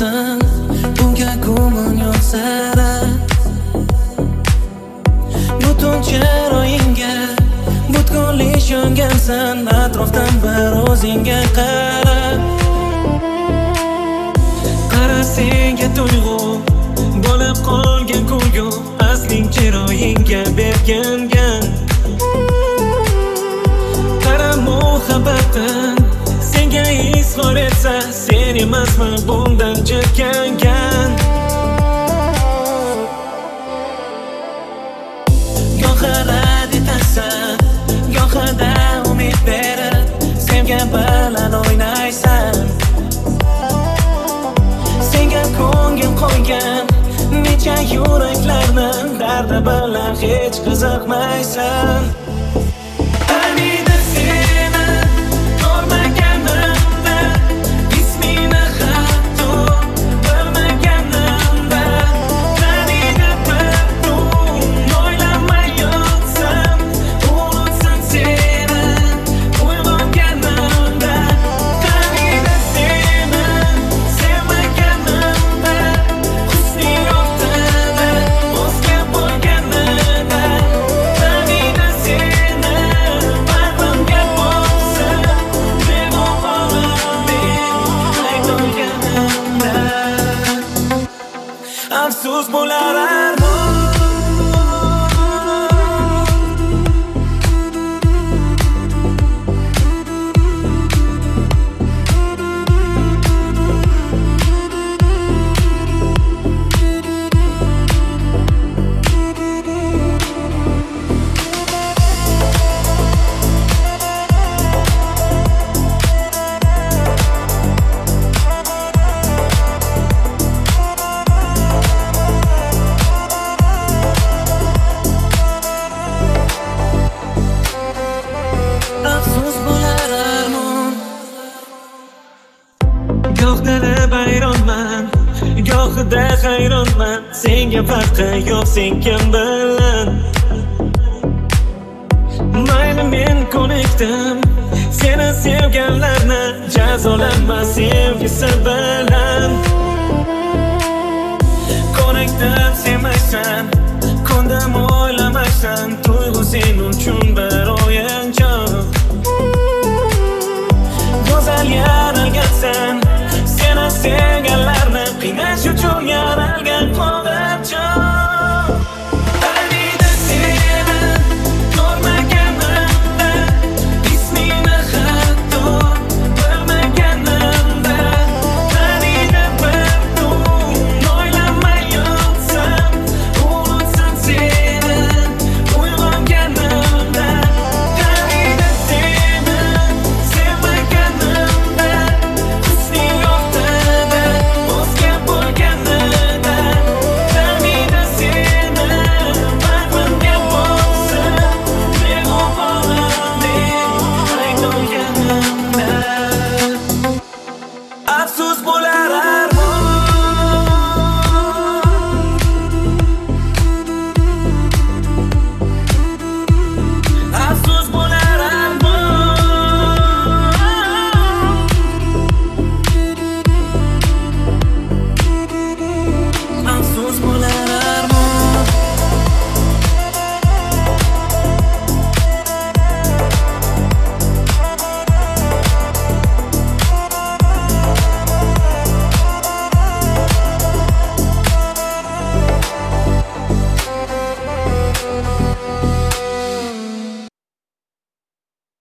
qolsin bunga gumon yozsara. Butun chiroyingga butkul ishongansan, atrofdan bir o'zingga qara. Qara senga tuyg'u bo'lib qolgan kulgu, asling chiroyingga berkingan. Qara muhabbatim senga izhor etsa, sen emasman bundan jirkangan. Gohida aytasan, gohida umid berib sevgan bilan o'ynaysan. Senga ko'ngil qo'ygan necha yuraklarning dardi bilan hech qiziqmaysan. Taniydi seni ko'rmaganimda, ismini hatto bilmaganimda. Taniydi bir kun o'ylamay yotsam, unutsin seni uyg'onganimda. Taniydi seni sevmaganimda, husni yo'qdi o'zga bo'lganimda. Taniydi seni bag'rimga bosib, afsus bo'lar armon. Afsus bo'lar armon. Gohida bayronman, gohida hayronman. Senga farqi yo'q, sen kim bilan. Mayli men ko'nikdim seni sevganlarni, jazolanma sevgisi bilan. Ko'nikdim sevmaysan, ko'ndim o'ylamaysan. Tuyg'u sen uchun bir o'yinchoq. Go'zal yaralgansan, seni sevganlar